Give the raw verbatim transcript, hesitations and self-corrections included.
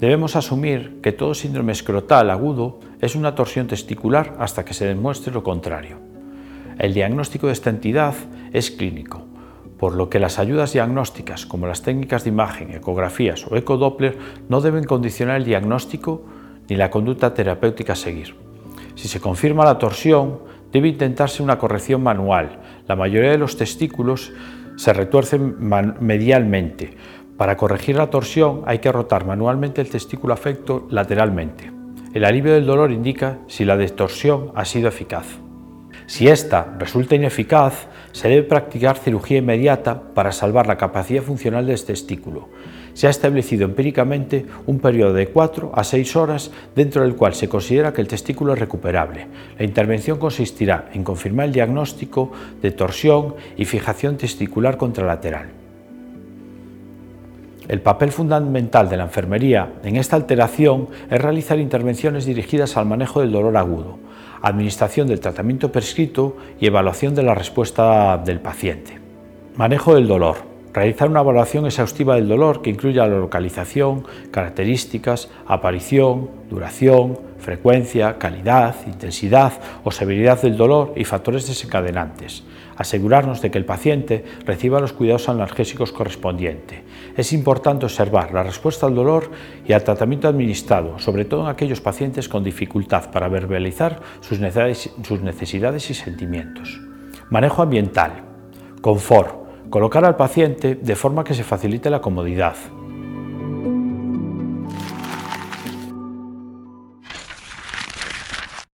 Debemos asumir que todo síndrome escrotal agudo es una torsión testicular hasta que se demuestre lo contrario. El diagnóstico de esta entidad es clínico, por lo que las ayudas diagnósticas como las técnicas de imagen, ecografías o ecodoppler no deben condicionar el diagnóstico ni la conducta terapéutica a seguir. Si se confirma la torsión, debe intentarse una corrección manual. La mayoría de los testículos se retuercen medialmente. Para corregir la torsión hay que rotar manualmente el testículo afecto lateralmente. El alivio del dolor indica si la torsión ha sido eficaz. Si esta resulta ineficaz, se debe practicar cirugía inmediata para salvar la capacidad funcional del testículo. Se ha establecido empíricamente un periodo de cuatro a seis horas dentro del cual se considera que el testículo es recuperable. La intervención consistirá en confirmar el diagnóstico de torsión y fijación testicular contralateral. El papel fundamental de la enfermería en esta alteración es realizar intervenciones dirigidas al manejo del dolor agudo, administración del tratamiento prescrito y evaluación de la respuesta del paciente. Manejo del dolor. Realizar una evaluación exhaustiva del dolor que incluya la localización, características, aparición, duración, frecuencia, calidad, intensidad o severidad del dolor y factores desencadenantes. Asegurarnos de que el paciente reciba los cuidados analgésicos correspondientes. Es importante observar la respuesta al dolor y al tratamiento administrado, sobre todo en aquellos pacientes con dificultad para verbalizar sus necesidades y sentimientos. Manejo ambiental. Confort. Colocar al paciente de forma que se facilite la comodidad.